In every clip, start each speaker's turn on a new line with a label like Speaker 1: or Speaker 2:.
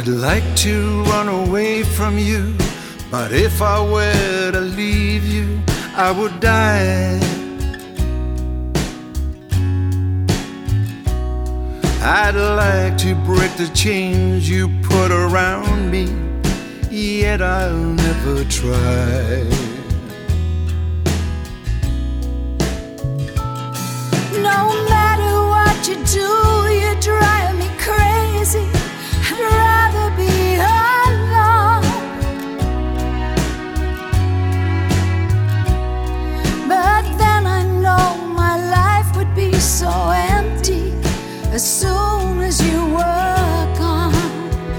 Speaker 1: like to run away from you, but if I were to leave you, I would die. I'd like to break the chains you put around me, yet I'll never try.
Speaker 2: No matter what you do, you drive me crazy. I'd rather be alone. But then I know my life would be so empty as soon as you were gone.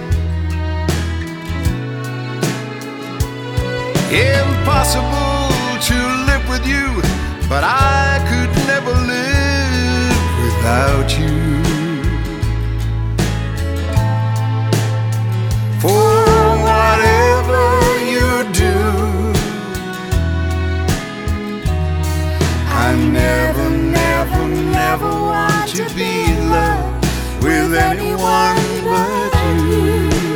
Speaker 1: Impossible to live with you, but I could never live without you. For whatever you do, I never, never, never want to be in love with anyone but you.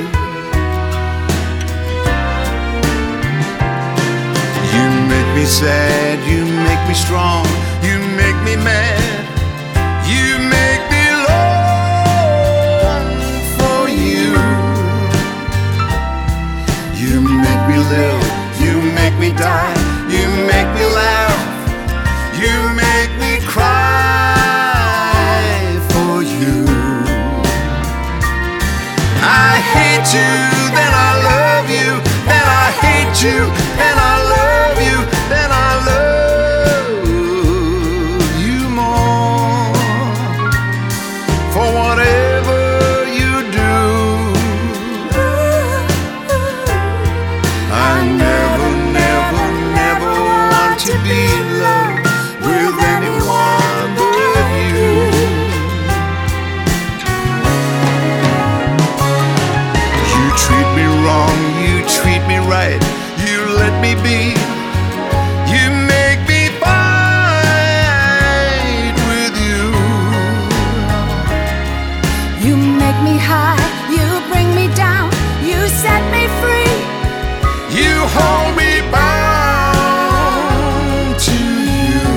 Speaker 1: You make me sad, you make me strong, you make me mad, you make me long for you. You make me live, you make me die, you make me laugh, you make me cry for you. I hate you, then I love you, then I hate you, then I love you, then I love you more. For whatever you do, I never, never, never want to be in love with anyone but you. You treat me wrong, you treat me right, you let me be, you make me fight with you.
Speaker 2: You make me high, you bring me down, you set me free.
Speaker 1: You hold me bound to you.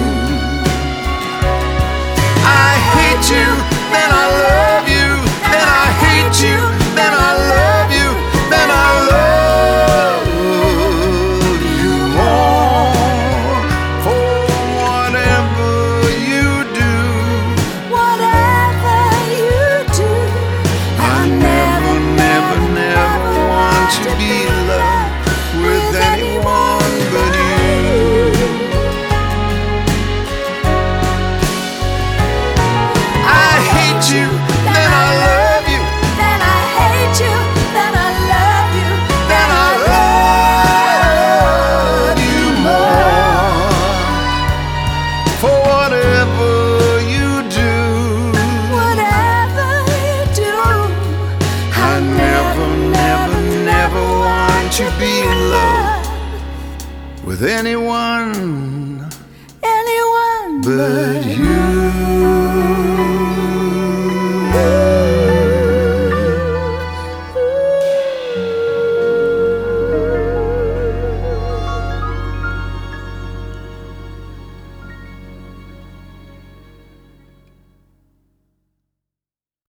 Speaker 1: I hate you, then I love you, then I hate you, then I love you, then I love you more. For whatever you do,
Speaker 2: Whatever you do,
Speaker 1: I never, never, never want to be in love with anyone but you. I hate you, then I love you,
Speaker 2: then I hate you, then I love you,
Speaker 1: then I love you more. For whatever you do,
Speaker 2: whatever you do,
Speaker 1: I never, never, never want to be in love with anyone
Speaker 2: anyone
Speaker 1: but you.